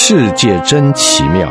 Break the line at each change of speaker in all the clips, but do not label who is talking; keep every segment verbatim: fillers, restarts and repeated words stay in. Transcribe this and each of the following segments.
世界真奇妙，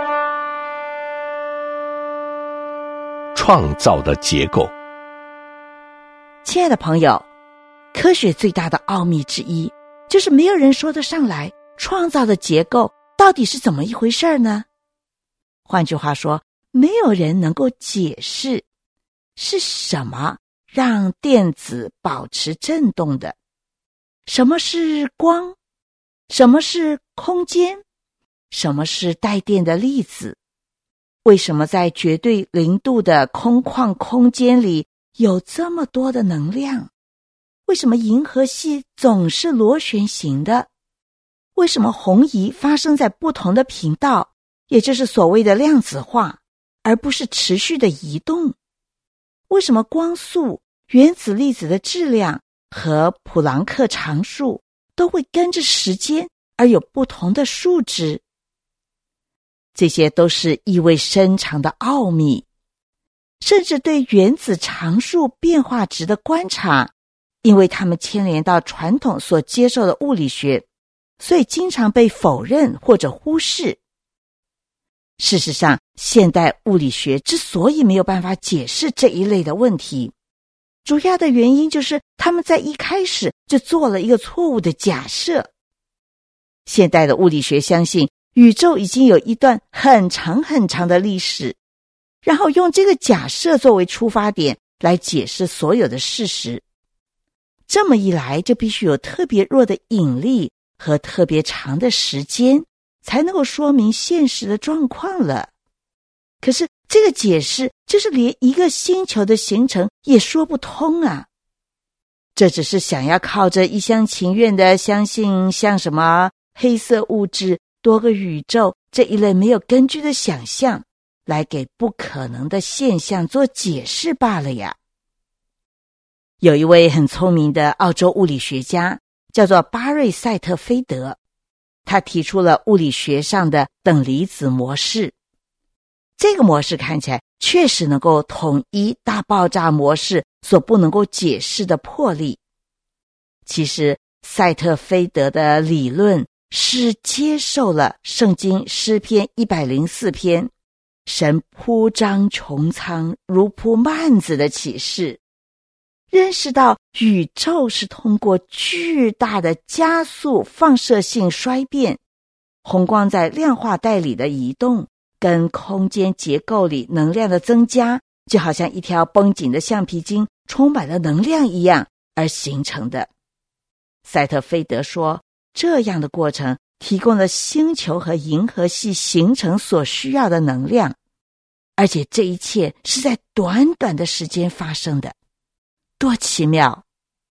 创造的结构。
亲爱的朋友，科学最大的奥秘之一，就是没有人说得上来创造的结构到底是怎么一回事呢？换句话说，没有人能够解释是什么让电子保持振动的，什么是光，什么是空间，什么是带电的粒子，为什么在绝对零度的空旷空间里有这么多的能量？为什么银河系总是螺旋形的？为什么红移发生在不同的频道，也就是所谓的量子化，而不是持续的移动？为什么光速、原子粒子的质量和普朗克常数都会跟着时间而有不同的数值？这些都是意味深长的奥秘，甚至对原子常数变化值的观察，因为它们牵连到传统所接受的物理学，所以经常被否认或者忽视。事实上，现代物理学之所以没有办法解释这一类的问题，主要的原因就是他们在一开始就做了一个错误的假设。现代的物理学相信宇宙已经有一段很长很长的历史，然后用这个假设作为出发点来解释所有的事实。这么一来，就必须有特别弱的引力和特别长的时间，才能够说明现实的状况了。可是这个解释就是连一个星球的形成也说不通啊！这只是想要靠着一厢情愿的相信像什么黑色物质、多个宇宙这一类没有根据的想象，来给不可能的现象做解释罢了呀。有一位很聪明的澳洲物理学家，叫做巴瑞赛特菲德，他提出了物理学上的等离子模式。这个模式看起来确实能够统一大爆炸模式所不能够解释的魄力。其实赛特菲德的理论是接受了圣经诗篇一百零四篇神铺张穹苍如铺幔子的启示，认识到宇宙是通过巨大的加速放射性衰变，红光在量化带里的移动，跟空间结构里能量的增加，就好像一条绷紧的橡皮筋充满了能量一样而形成的。赛特菲德说，这样的过程提供了星球和银河系形成所需要的能量，而且这一切是在短短的时间发生的。多奇妙！